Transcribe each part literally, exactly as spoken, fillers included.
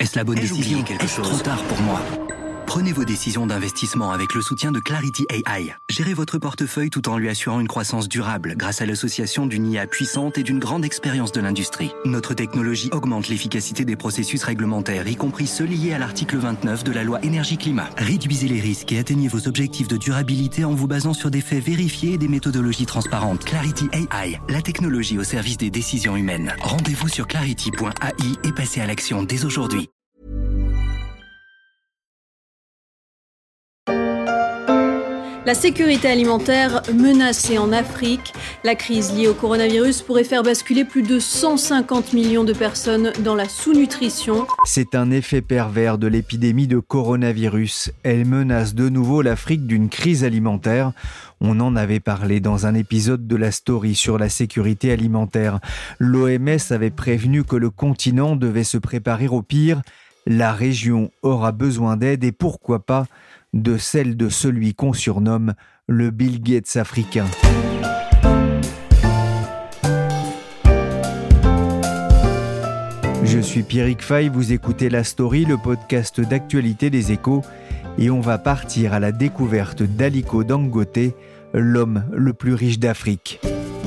Est-ce la bonne Ai-je décision? oublié quelque Est-ce chose trop tard pour moi? Prenez vos décisions d'investissement avec le soutien de Clarity A I. Gérez votre portefeuille tout en lui assurant une croissance durable grâce à l'association d'une I A puissante et d'une grande expérience de l'industrie. Notre technologie augmente l'efficacité des processus réglementaires, y compris ceux liés à l'article vingt-neuf de la loi énergie-climat. Réduisez les risques et atteignez vos objectifs de durabilité en vous basant sur des faits vérifiés et des méthodologies transparentes. Clarity A I, la technologie au service des décisions humaines. Rendez-vous sur clarity point A I et passez à l'action dès aujourd'hui. La sécurité alimentaire menacée en Afrique. La crise liée au coronavirus pourrait faire basculer plus de cent cinquante millions de personnes dans la sous-nutrition. C'est un effet pervers de l'épidémie de coronavirus. Elle menace de nouveau l'Afrique d'une crise alimentaire. On en avait parlé dans un épisode de la story sur la sécurité alimentaire. L'O M S avait prévenu que le continent devait se préparer au pire. La région aura besoin d'aide et pourquoi pas de celle de celui qu'on surnomme le Bill Gates africain. Je suis Pierrick Fay, vous écoutez La Story, le podcast d'actualité des Échos, et on va partir à la découverte d'Aliko Dangote, l'homme le plus riche d'Afrique.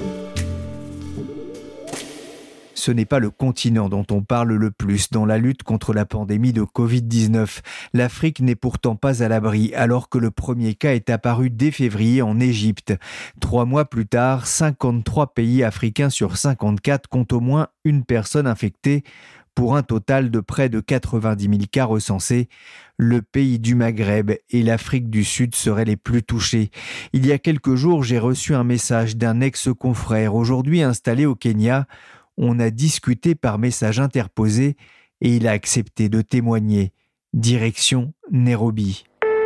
Ce n'est pas le continent dont on parle le plus dans la lutte contre la pandémie de covid dix-neuf. L'Afrique n'est pourtant pas à l'abri, alors que le premier cas est apparu dès février en Égypte. Trois mois plus tard, cinquante-trois pays africains sur cinquante-quatre comptent au moins une personne infectée, pour un total de près de quatre-vingt-dix mille cas recensés. Le pays du Maghreb et l'Afrique du Sud seraient les plus touchés. Il y a quelques jours, j'ai reçu un message d'un ex-confrère, aujourd'hui installé au Kenya. On a discuté par message interposé et il a accepté de témoigner. Direction Nairobi.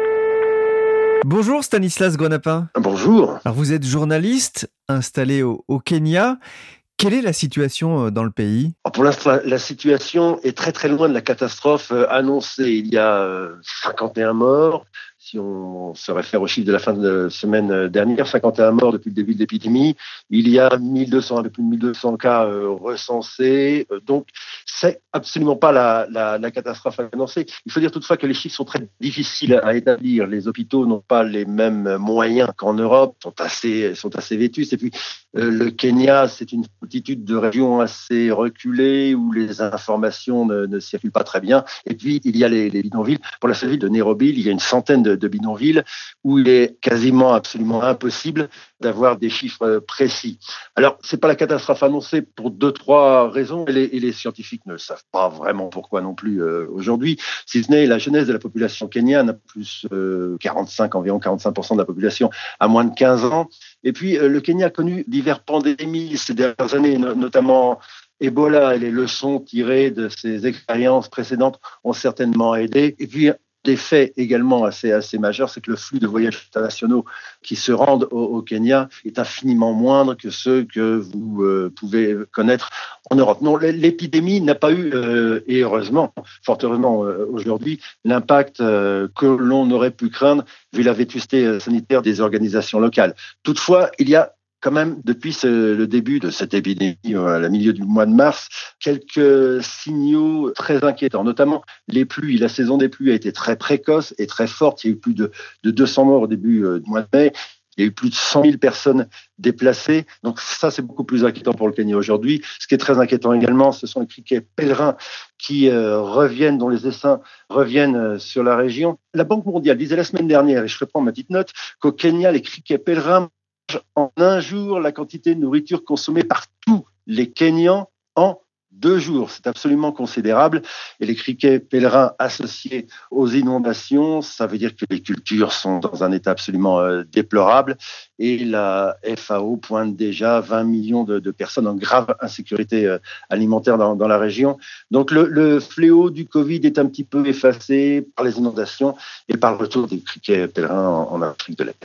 Bonjour Stanislas Grenapin. Bonjour. Alors vous êtes journaliste installé au, au Kenya. Quelle est la situation dans le pays ? Pour l'instant, la situation est très très loin de la catastrophe annoncée. Il y a cinquante et un morts. Si on se réfère au chiffre de la fin de semaine dernière, cinquante et un morts depuis le début de l'épidémie. Il y a mille deux cents, un peu plus de mille deux cents cas euh, recensés. Donc, c'est absolument pas la, la, la catastrophe annoncée. Il faut dire toutefois que les chiffres sont très difficiles à établir. Les hôpitaux n'ont pas les mêmes moyens qu'en Europe, sont assez, sont assez vétustes. Et puis, euh, le Kenya, c'est une multitude de régions assez reculées où les informations ne, ne circulent pas très bien. Et puis, il y a les, les bidonvilles. Pour la seule ville de Nairobi, il y a une centaine de de bidonvilles où il est quasiment absolument impossible d'avoir des chiffres précis. Alors, c'est pas la catastrophe annoncée pour deux, trois raisons et les, et les scientifiques ne savent pas vraiment pourquoi non plus euh, aujourd'hui, si ce n'est la jeunesse de la population kenyane, plus euh, quarante-cinq, environ quarante-cinq pour cent de la population à moins de quinze ans. Et puis, euh, le Kenya a connu diverses pandémies ces dernières années, no- notamment Ebola, et les leçons tirées de ces expériences précédentes ont certainement aidé. Et puis, des faits également assez, assez majeurs, c'est que le flux de voyages internationaux qui se rendent au, au Kenya est infiniment moindre que ceux que vous euh, pouvez connaître en Europe. Non, l'épidémie n'a pas eu, euh, et heureusement, fort heureusement euh, aujourd'hui, l'impact euh, que l'on aurait pu craindre vu la vétusté sanitaire des organisations locales. Toutefois, il y a quand même, depuis ce, le début de cette épidémie, à la milieu du mois de mars, quelques signaux très inquiétants, notamment les pluies. La saison des pluies a été très précoce et très forte. Il y a eu plus de, de deux cents morts au début euh, du mois de mai. Il y a eu plus de cent mille personnes déplacées. Donc ça, c'est beaucoup plus inquiétant pour le Kenya aujourd'hui. Ce qui est très inquiétant également, ce sont les criquets pèlerins qui euh, reviennent, dont les essaims reviennent euh, sur la région. La Banque mondiale disait la semaine dernière, et je reprends ma petite note, qu'au Kenya, les criquets pèlerins en un jour la quantité de nourriture consommée par tous les Kenyans en deux jours. C'est absolument considérable. Et les criquets pèlerins associés aux inondations, ça veut dire que les cultures sont dans un état absolument euh, déplorable. Et la F A O pointe déjà vingt millions de, de personnes en grave insécurité euh, alimentaire dans, dans la région. Donc le, le fléau du Covid est un petit peu effacé par les inondations et par le retour des criquets pèlerins en, en Afrique de l'Est.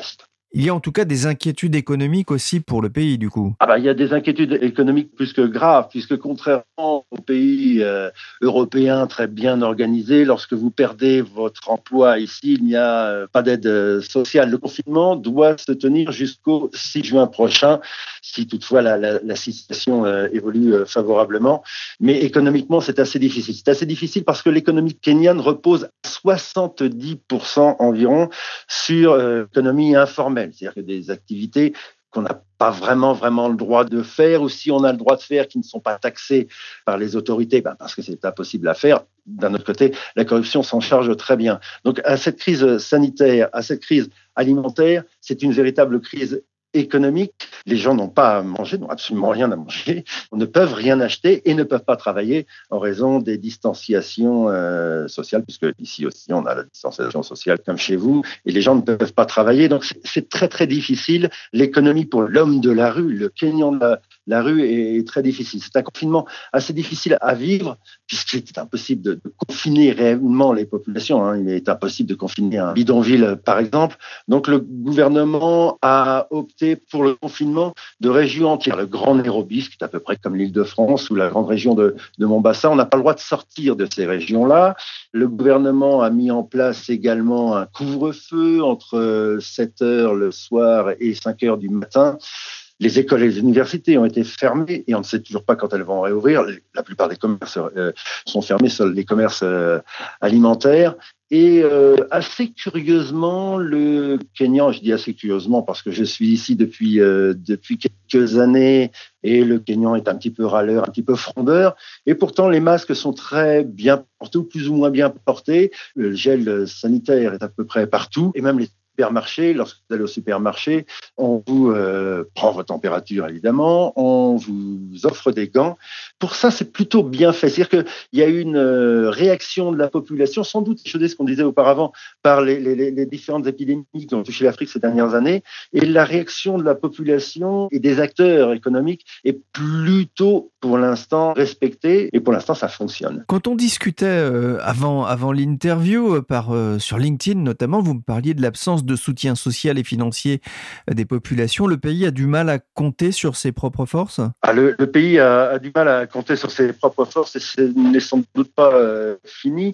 Il y a en tout cas des inquiétudes économiques aussi pour le pays, du coup. Ah bah, il y a des inquiétudes économiques plus que graves, puisque contrairement aux pays euh, européens très bien organisés, lorsque vous perdez votre emploi ici, il n'y a euh, pas d'aide euh, sociale. Le confinement doit se tenir jusqu'au six juin prochain, si toutefois la, la, la situation euh, évolue euh, favorablement. Mais économiquement, c'est assez difficile. C'est assez difficile parce que l'économie kenyane repose à soixante-dix pour cent environ sur euh, l'économie informelle. C'est-à-dire que des activités qu'on n'a pas vraiment, vraiment le droit de faire, ou si on a le droit de faire, qui ne sont pas taxées par les autorités, ben parce que c'est impossible à faire. D'un autre côté, la corruption s'en charge très bien. Donc, à cette crise sanitaire, à cette crise alimentaire, c'est une véritable crise économique. Les gens n'ont pas à manger, n'ont absolument rien à manger, ne peuvent rien acheter et ne peuvent pas travailler en raison des distanciations euh, sociales, puisque ici aussi on a la distanciation sociale comme chez vous, et les gens ne peuvent pas travailler. Donc c'est, c'est très très difficile. L'économie pour l'homme de la rue, le Kenyan de la, la rue est, est très difficile. C'est un confinement assez difficile à vivre, puisqu'il est impossible de, de confiner réellement les populations. Hein. Il est impossible de confiner un bidonville, par exemple. Donc le gouvernement a opté pour le confinement de régions entières. Le Grand Nairobi, qui est à peu près comme l'Île-de-France ou la grande région de, de Mombasa, on n'a pas le droit de sortir de ces régions-là. Le gouvernement a mis en place également un couvre-feu entre sept heures le soir et cinq heures du matin. Les écoles et les universités ont été fermées et on ne sait toujours pas quand elles vont réouvrir. La plupart des commerces euh, sont fermés, seuls les commerces euh, alimentaires. Et euh, assez curieusement, le Kenya, je dis assez curieusement parce que je suis ici depuis euh, depuis quelques années et le Kenyan est un petit peu râleur, un petit peu frondeur. Et pourtant, les masques sont très bien portés ou plus ou moins bien portés. Le gel sanitaire est à peu près partout et même les supermarché, lorsque vous allez au supermarché, on vous euh, prend votre température, évidemment, on vous offre des gants. Pour ça, c'est plutôt bien fait. C'est-à-dire qu'il y a une euh, réaction de la population, sans doute échaudée, ce qu'on disait auparavant, par les, les, les différentes épidémies qui ont touché l'Afrique ces dernières années, et la réaction de la population et des acteurs économiques est plutôt, pour l'instant, respectée, et pour l'instant, ça fonctionne. Quand on discutait euh, avant, avant l'interview, euh, par, euh, sur LinkedIn notamment, vous me parliez de l'absence de soutien social et financier des populations. Le pays a du mal à compter sur ses propres forces ? Ah, le, le pays a, a du mal à compter sur ses propres forces et ce n'est sans doute pas euh, fini.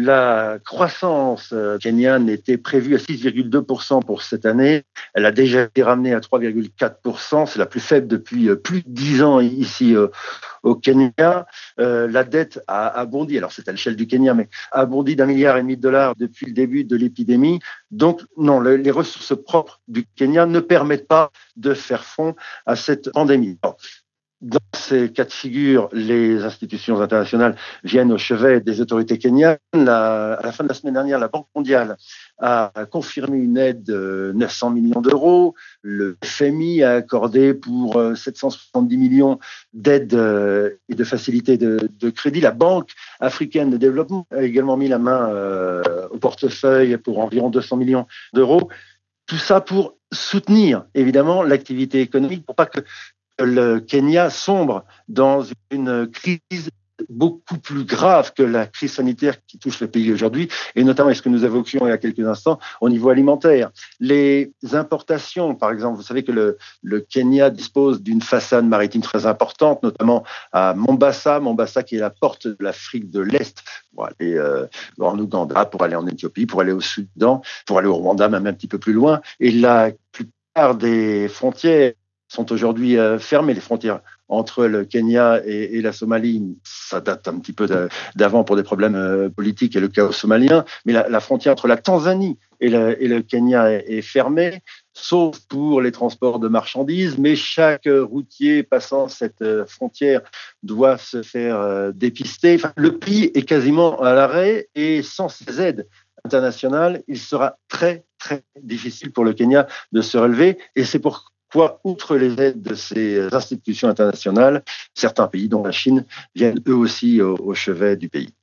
La croissance euh, kenyane était prévue à six virgule deux pour cent pour cette année. Elle a déjà été ramenée à trois virgule quatre pour cent. C'est la plus faible depuis euh, plus de dix ans ici euh, au Kenya. Euh, la dette a, a bondi, alors c'est à l'échelle du Kenya, mais a bondi d'un milliard et demi de dollars depuis le début de l'épidémie. Donc non, le, les ressources propres du Kenya ne permettent pas de faire front à cette pandémie. Alors, dans ces cas de figure, les institutions internationales viennent au chevet des autorités kenyanes. La, à la fin de la semaine dernière, la Banque mondiale a confirmé une aide de neuf cents millions d'euros. Le F M I a accordé pour sept cent soixante-dix millions d'aides et de facilités de, de crédit. La Banque africaine de développement a également mis la main euh, au portefeuille pour environ deux cents millions d'euros. Tout ça pour soutenir, évidemment, l'activité économique, pour pas que le Kenya sombre dans une crise beaucoup plus grave que la crise sanitaire qui touche le pays aujourd'hui, et notamment, ce que nous évoquions il y a quelques instants, au niveau alimentaire. Les importations, par exemple, vous savez que le, le Kenya dispose d'une façade maritime très importante, notamment à Mombasa, Mombasa qui est la porte de l'Afrique de l'Est, pour aller euh, en Ouganda, pour aller en Éthiopie, pour aller au Soudan, pour aller au Rwanda, même un petit peu plus loin. Et la plupart des frontières sont aujourd'hui euh, fermées, les frontières entre le Kenya et, et la Somalie. Ça date un petit peu de, d'avant pour des problèmes euh, politiques et le chaos somalien, mais la, la frontière entre la Tanzanie et le, et le Kenya est, est fermée, sauf pour les transports de marchandises, mais chaque routier passant cette euh, frontière doit se faire euh, dépister. Enfin, le pays est quasiment à l'arrêt et sans ces aides internationales, il sera très, très difficile pour le Kenya de se relever, et c'est pour Quoi, outre les aides de ces institutions internationales, certains pays, dont la Chine, viennent eux aussi au, au chevet du pays.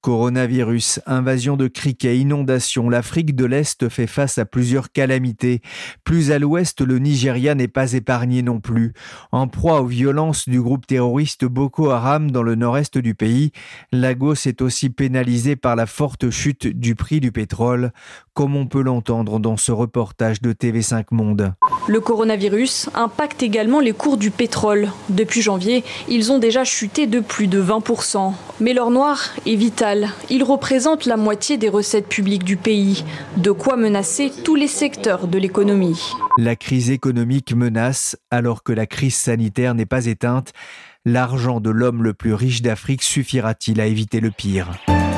Coronavirus, invasion de criquets, inondations, l'Afrique de l'Est fait face à plusieurs calamités. Plus à l'ouest, le Nigeria n'est pas épargné non plus. En proie aux violences du groupe terroriste Boko Haram dans le nord-est du pays, Lagos est aussi pénalisé par la forte chute du prix du pétrole, comme on peut l'entendre dans ce reportage de T V cinq Monde. Le coronavirus impacte également les cours du pétrole. Depuis janvier, ils ont déjà chuté de plus de vingt pour cent. Mais l'or noir est vital. Il représente la moitié des recettes publiques du pays. De quoi menacer tous les secteurs de l'économie. La crise économique menace alors que la crise sanitaire n'est pas éteinte. L'argent de l'homme le plus riche d'Afrique suffira-t-il à éviter le pire ?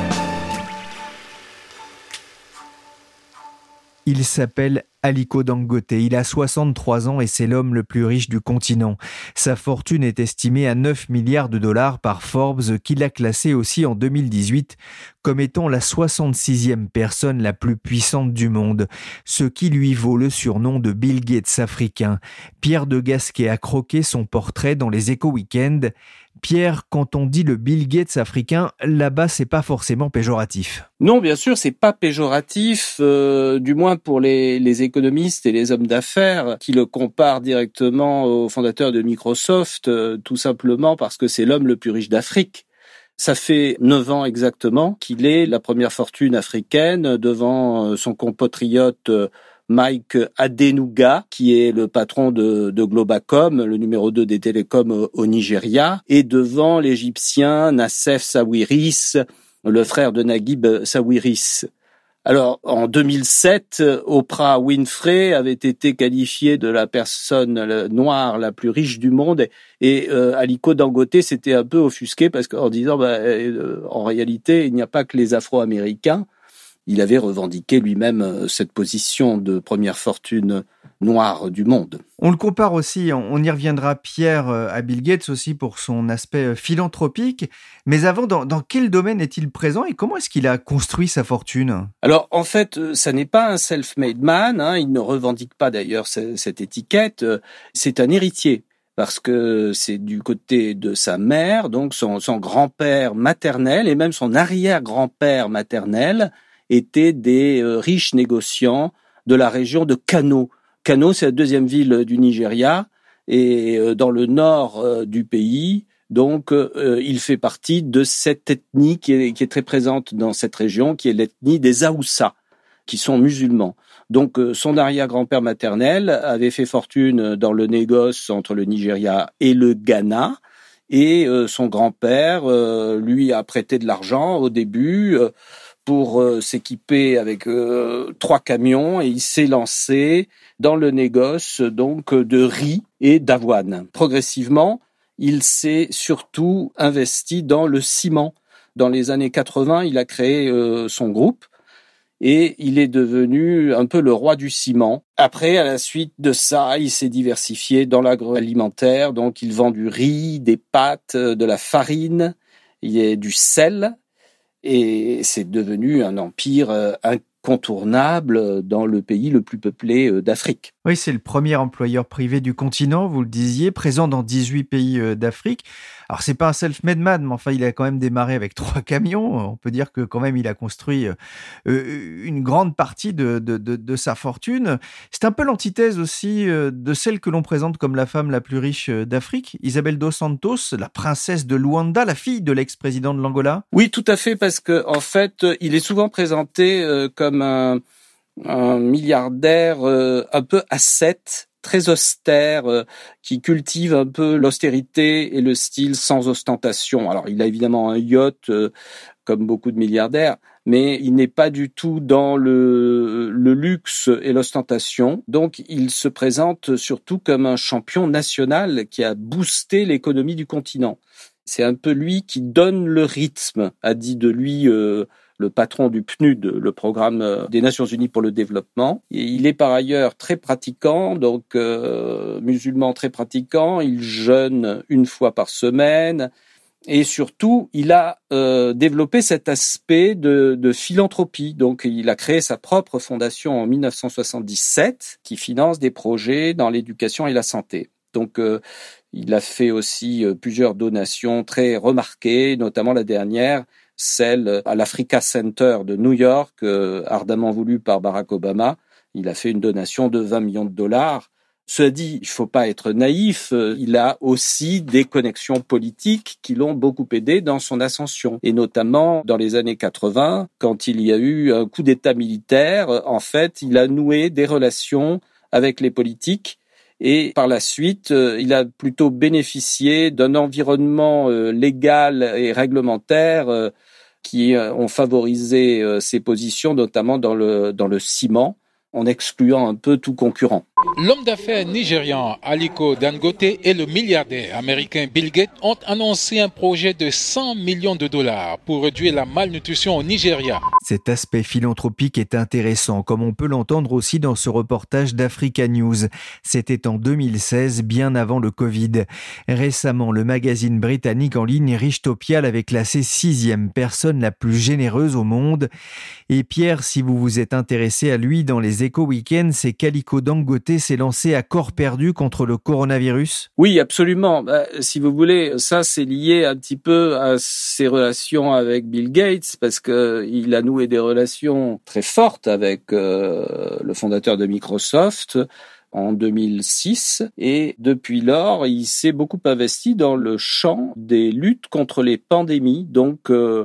Il s'appelle Aliko Dangote, il a soixante-trois ans et c'est l'homme le plus riche du continent. Sa fortune est estimée à neuf milliards de dollars par Forbes, qui l'a classé aussi en deux mille dix-huit comme étant la soixante-sixième personne la plus puissante du monde, ce qui lui vaut le surnom de Bill Gates africain. Pierre de Gasquet a croqué son portrait dans les Échos Week-end. Pierre, quand on dit le Bill Gates africain, là-bas, c'est pas forcément péjoratif. Non, bien sûr, c'est pas péjoratif, euh, du moins pour les, les économistes et les hommes d'affaires qui le comparent directement au fondateur de Microsoft, euh, tout simplement parce que c'est l'homme le plus riche d'Afrique. Ça fait neuf ans exactement qu'il est la première fortune africaine devant son compatriote Mike Adenuga, qui est le patron de, de Globacom, le numéro deux des télécoms au, au Nigeria, et devant l'Égyptien Nassef Sawiris, le frère de Naguib Sawiris. Alors, en deux mille sept, Oprah Winfrey avait été qualifiée de la personne noire la plus riche du monde et euh, Aliko Dangote s'était un peu offusqué parce qu'en disant, bah, euh, en réalité, il n'y a pas que les Afro-Américains. Il avait revendiqué lui-même cette position de première fortune noire du monde. On le compare aussi, on y reviendra Pierre, à Bill Gates aussi pour son aspect philanthropique. Mais avant, dans, dans quel domaine est-il présent et comment est-ce qu'il a construit sa fortune ? Alors en fait, ça n'est pas un self-made man, hein, il ne revendique pas d'ailleurs cette étiquette, c'est un héritier. Parce que c'est du côté de sa mère, donc son, son grand-père maternel et même son arrière-grand-père maternel étaient des euh, riches négociants de la région de Kano. Kano, c'est la deuxième ville du Nigeria et euh, dans le nord euh, du pays. Donc, euh, il fait partie de cette ethnie qui est, qui est très présente dans cette région, qui est l'ethnie des Haoussa, qui sont musulmans. Donc, euh, son arrière-grand-père maternel avait fait fortune dans le négoce entre le Nigeria et le Ghana. Et euh, son grand-père euh, lui a prêté de l'argent au début euh, pour euh, s'équiper avec euh, trois camions et il s'est lancé dans le négoce donc de riz et d'avoine. Progressivement, il s'est surtout investi dans le ciment. Dans les années quatre-vingts, il a créé euh, son groupe et il est devenu un peu le roi du ciment. Après, à la suite de ça, il s'est diversifié dans l'agroalimentaire, donc il vend du riz, des pâtes, de la farine, il y a du sel. Et c'est devenu un empire incontournable dans le pays le plus peuplé d'Afrique. Oui, c'est le premier employeur privé du continent, vous le disiez, présent dans dix-huit pays d'Afrique. Alors, c'est pas un self-made man, mais enfin, il a quand même démarré avec trois camions. On peut dire que quand même, il a construit euh, une grande partie de, de, de, de sa fortune. C'est un peu l'antithèse aussi de celle que l'on présente comme la femme la plus riche d'Afrique, Isabel dos Santos, la princesse de Luanda, la fille de l'ex-président de l'Angola. Oui, tout à fait, parce que en fait, il est souvent présenté euh, comme un, un milliardaire euh, un peu ascète, très austère, euh, qui cultive un peu l'austérité et le style sans ostentation. Alors, il a évidemment un yacht, euh, comme beaucoup de milliardaires, mais il n'est pas du tout dans le, le luxe et l'ostentation. Donc, il se présente surtout comme un champion national qui a boosté l'économie du continent. C'est un peu lui qui donne le rythme, a dit de lui euh, le patron du P N U D, le programme des Nations Unies pour le développement. Et il est par ailleurs très pratiquant, donc euh, musulman très pratiquant. Il jeûne une fois par semaine. Et surtout, il a euh, développé cet aspect de, de philanthropie. Donc, il a créé sa propre fondation en dix-neuf cent soixante-dix-sept qui finance des projets dans l'éducation et la santé. Donc, euh, il a fait aussi euh, plusieurs donations très remarquées, notamment la dernière, celle à l'Africa Center de New York, euh, ardemment voulu par Barack Obama. Il a fait une donation de vingt millions de dollars. Cela dit, il ne faut pas être naïf, il a aussi des connexions politiques qui l'ont beaucoup aidé dans son ascension. Et notamment dans les années quatre-vingts, quand il y a eu un coup d'État militaire, en fait, il a noué des relations avec les politiques. Et par la suite, il a plutôt bénéficié d'un environnement légal et réglementaire qui ont favorisé ses positions, notamment dans le, dans le ciment, en excluant un peu tout concurrent. L'homme d'affaires nigérian Aliko Dangote et le milliardaire américain Bill Gates ont annoncé un projet de cent millions de dollars pour réduire la malnutrition au Nigeria. Cet aspect philanthropique est intéressant, comme on peut l'entendre aussi dans ce reportage d'Africa News. C'était en deux mille seize, bien avant le Covid. Récemment, le magazine britannique en ligne Richtopia l'avait classé sixième personne la plus généreuse au monde. Et Pierre, si vous vous êtes intéressé à lui dans les Échos Week-end, c'est qu'Aliko Dangote s'est lancé à corps perdu contre le coronavirus? Oui, absolument. Bah, si vous voulez, ça c'est lié un petit peu à ses relations avec Bill Gates, parce que il a noué des relations très fortes avec euh, le fondateur de Microsoft en deux mille six, et depuis lors, il s'est beaucoup investi dans le champ des luttes contre les pandémies. Donc euh,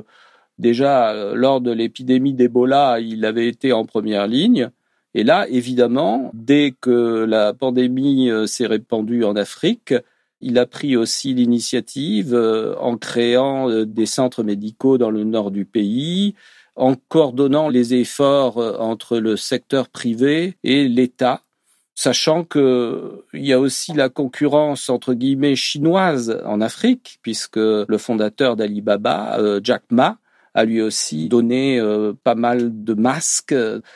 déjà, lors de l'épidémie d'Ebola, il avait été en première ligne. Et là, évidemment, dès que la pandémie s'est répandue en Afrique, il a pris aussi l'initiative en créant des centres médicaux dans le nord du pays, en coordonnant les efforts entre le secteur privé et l'État, sachant que il y a aussi la concurrence entre guillemets chinoise en Afrique, puisque le fondateur d'Alibaba, Jack Ma, a lui aussi donné pas mal de masques,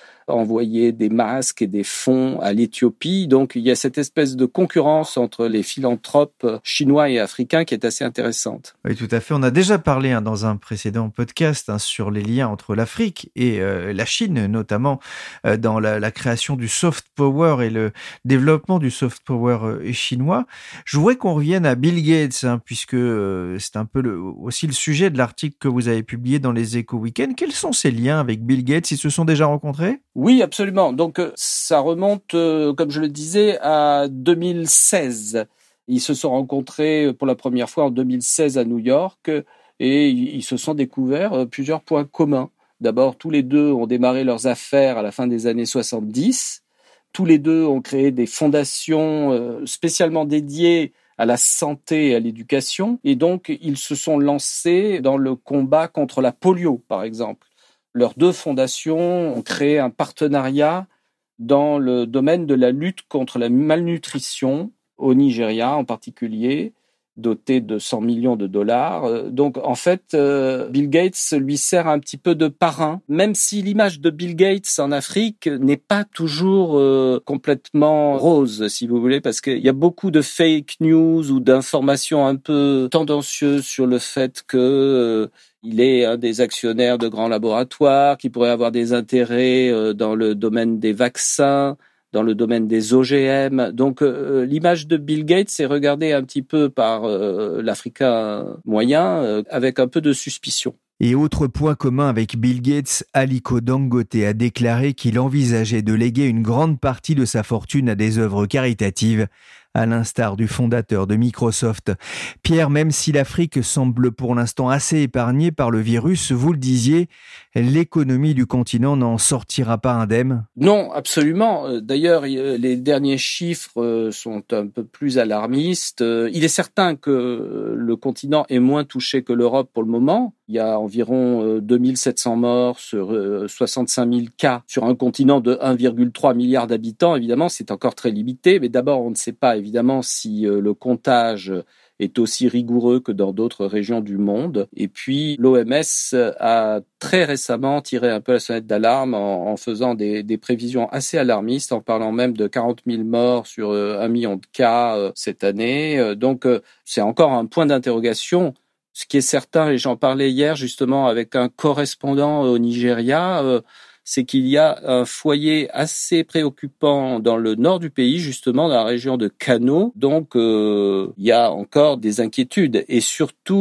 envoyer des masques et des fonds à l'Éthiopie. Donc, il y a cette espèce de concurrence entre les philanthropes chinois et africains qui est assez intéressante. Oui, tout à fait. On a déjà parlé hein, dans un précédent podcast hein, sur les liens entre l'Afrique et euh, la Chine, notamment euh, dans la, la création du soft power et le développement du soft power euh, chinois. Je voudrais qu'on revienne à Bill Gates, hein, puisque euh, c'est un peu le, aussi le sujet de l'article que vous avez publié dans les Échos Week-end. Quels sont ces liens avec Bill Gates? Ils se sont déjà rencontrés? Oui, absolument. Donc, ça remonte, euh, comme je le disais, à deux mille seize. Ils se sont rencontrés pour la première fois en deux mille seize à New York et ils se sont découverts plusieurs points communs. D'abord, tous les deux ont démarré leurs affaires à la fin des années soixante-dix. Tous les deux ont créé des fondations spécialement dédiées à la santé et à l'éducation. Et donc, ils se sont lancés dans le combat contre la polio, par exemple. Leurs deux fondations ont créé un partenariat dans le domaine de la lutte contre la malnutrition au Nigeria en particulier, doté de cent millions de dollars. Donc, en fait, Bill Gates lui sert un petit peu de parrain, même si l'image de Bill Gates en Afrique n'est pas toujours euh, complètement rose, si vous voulez, parce qu'il y a beaucoup de fake news ou d'informations un peu tendancieuses sur le fait que euh, il est un des actionnaires de grands laboratoires, qui pourrait avoir des intérêts euh, dans le domaine des vaccins, dans le domaine des O G M. Donc, euh, l'image de Bill Gates est regardée un petit peu par euh, l'Africain moyen euh, avec un peu de suspicion. Et autre point commun avec Bill Gates, Aliko Dangote a déclaré qu'il envisageait de léguer une grande partie de sa fortune à des œuvres caritatives, à l'instar du fondateur de Microsoft. Pierre, même si l'Afrique semble pour l'instant assez épargnée par le virus, vous le disiez, l'économie du continent n'en sortira pas indemne? Non, absolument. D'ailleurs, les derniers chiffres sont un peu plus alarmistes. Il est certain que le continent est moins touché que l'Europe pour le moment. Il y a environ deux mille sept cents morts sur soixante-cinq mille cas sur un continent de un virgule trois milliard d'habitants. Évidemment, c'est encore très limité, mais d'abord, on ne sait pas évidemment si le comptage est aussi rigoureux que dans d'autres régions du monde. Et puis, l'O M S a très récemment tiré un peu la sonnette d'alarme en, en faisant des, des prévisions assez alarmistes, en parlant même de quarante mille morts sur un million de cas cette année. Donc, c'est encore un point d'interrogation. Ce qui est certain, et j'en parlais hier justement avec un correspondant au Nigeria, euh, c'est qu'il y a un foyer assez préoccupant dans le nord du pays, justement dans la région de Kano. Donc, euh, il y a encore des inquiétudes. Et surtout,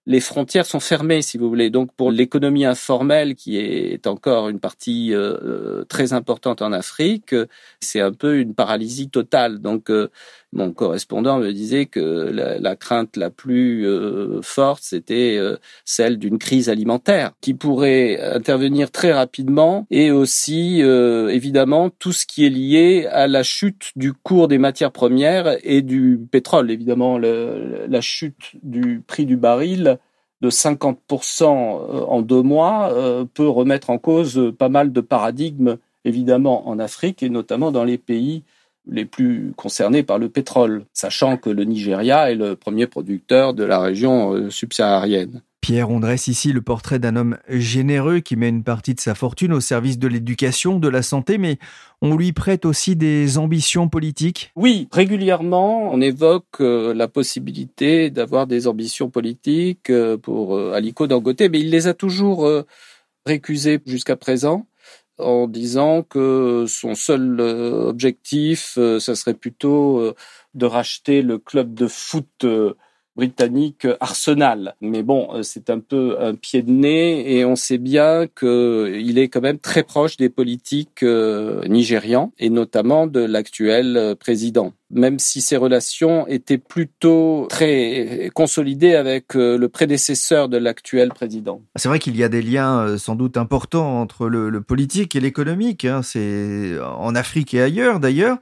les frontières sont fermées, si vous voulez. Donc, pour l'économie informelle, qui est encore une partie euh, très importante en Afrique, c'est un peu une paralysie totale. Donc, euh, mon correspondant me disait que la, la crainte la plus euh, forte, c'était euh, celle d'une crise alimentaire qui pourrait intervenir très rapidement, et aussi, euh, évidemment, tout ce qui est lié à la chute du cours des matières premières et du pétrole. Évidemment, le, la chute du prix du baril de cinquante pour cent en deux mois euh, peut remettre en cause pas mal de paradigmes, évidemment, en Afrique et notamment dans les pays les plus concernés par le pétrole, sachant que le Nigeria est le premier producteur de la région euh, subsaharienne. Pierre, on dresse ici le portrait d'un homme généreux qui met une partie de sa fortune au service de l'éducation, de la santé, mais on lui prête aussi des ambitions politiques. Oui, régulièrement, on évoque euh, la possibilité d'avoir des ambitions politiques euh, pour euh, Aliko Dangote, mais il les a toujours euh, récusées jusqu'à présent, en disant que son seul euh, objectif, euh, ça serait plutôt euh, de racheter le club de foot euh, britannique Arsenal. Mais bon, c'est un peu un pied de nez, et on sait bien qu'il est quand même très proche des politiques euh, nigérians, et notamment de l'actuel président. Même si ses relations étaient plutôt très consolidées avec euh, le prédécesseur de l'actuel président. C'est vrai qu'il y a des liens euh, sans doute importants entre le, le politique et l'économique, hein. C'est en Afrique et ailleurs d'ailleurs.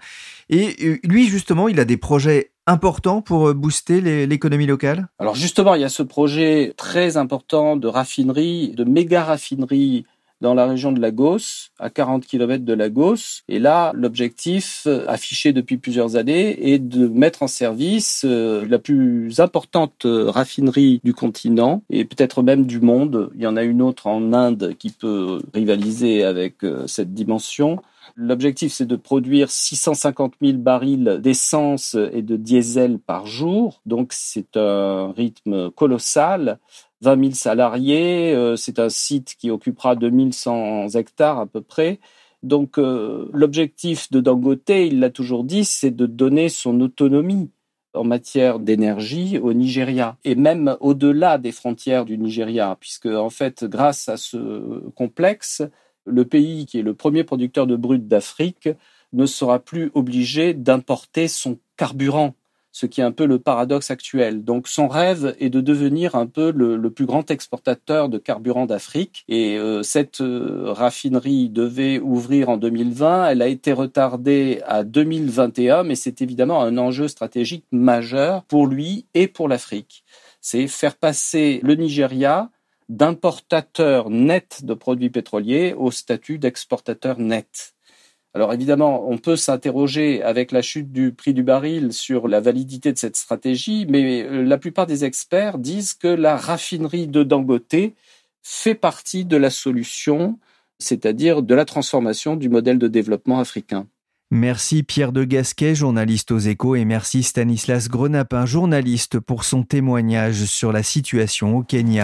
Et lui, justement, il a des projets importants pour booster les, l'économie locale. Alors justement, il y a ce projet très important de raffinerie, de méga raffinerie dans la région de Lagos, à quarante kilomètres de Lagos. Et là, l'objectif affiché depuis plusieurs années est de mettre en service euh, la plus importante raffinerie du continent et peut-être même du monde. Il y en a une autre en Inde qui peut rivaliser avec euh, cette dimension. L'objectif, c'est de produire six cent cinquante mille barils d'essence et de diesel par jour. Donc, c'est un rythme colossal. vingt mille salariés, euh, c'est un site qui occupera deux mille cent hectares à peu près. Donc, euh, l'objectif de Dangote, il l'a toujours dit, c'est de donner son autonomie en matière d'énergie au Nigeria, et même au-delà des frontières du Nigeria, puisque, en fait, grâce à ce complexe, le pays qui est le premier producteur de brut d'Afrique ne sera plus obligé d'importer son carburant, ce qui est un peu le paradoxe actuel. Donc son rêve est de devenir un peu le, le plus grand exportateur de carburant d'Afrique. Et euh, cette euh, raffinerie devait ouvrir en deux mille vingt. Elle a été retardée à deux mille vingt et un, mais c'est évidemment un enjeu stratégique majeur pour lui et pour l'Afrique. C'est faire passer le Nigeria d'importateur net de produits pétroliers au statut d'exportateur net. Alors évidemment, on peut s'interroger avec la chute du prix du baril sur la validité de cette stratégie, mais la plupart des experts disent que la raffinerie de Dangote fait partie de la solution, c'est-à-dire de la transformation du modèle de développement africain. Merci Pierre de Gasquet, journaliste aux Échos, et merci Stanislas Grenapin, journaliste, pour son témoignage sur la situation au Kenya.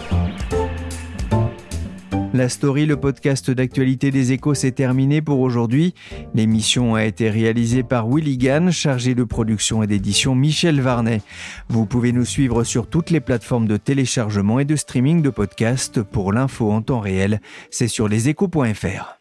La story, le podcast d'actualité des Échos, s'est terminé pour aujourd'hui. L'émission a été réalisée par Willy Gann, chargé de production et d'édition Michel Varnet. Vous pouvez nous suivre sur toutes les plateformes de téléchargement et de streaming de podcasts. Pour l'info en temps réel, c'est sur leséchos point f r.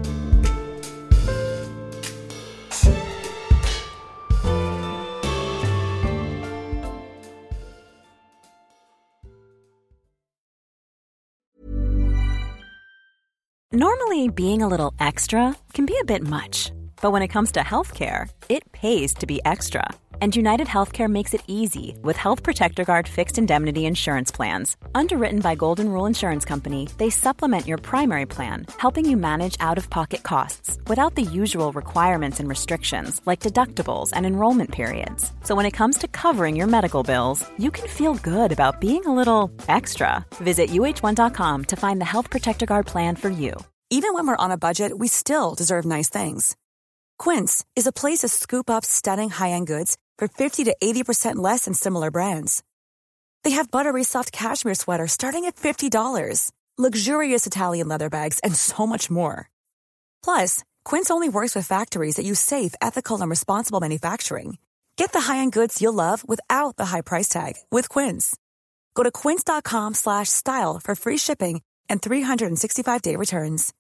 Normally, being a little extra can be a bit much, but when it comes to healthcare, it pays to be extra. And United Healthcare makes it easy with Health Protector Guard fixed indemnity insurance plans. Underwritten by Golden Rule Insurance Company, they supplement your primary plan, helping you manage out-of-pocket costs without the usual requirements and restrictions like deductibles and enrollment periods. So when it comes to covering your medical bills, you can feel good about being a little extra. Visit U H one dot com to find the Health Protector Guard plan for you. Even when we're on a budget, we still deserve nice things. Quince is a place to scoop up stunning high-end goods for fifty to eighty percent less than similar brands. They have buttery soft cashmere sweaters starting at fifty dollars, luxurious Italian leather bags, and so much more. Plus, Quince only works with factories that use safe, ethical, and responsible manufacturing. Get the high-end goods you'll love without the high price tag with Quince. Go to quince.com slash style for free shipping and three sixty-five day returns.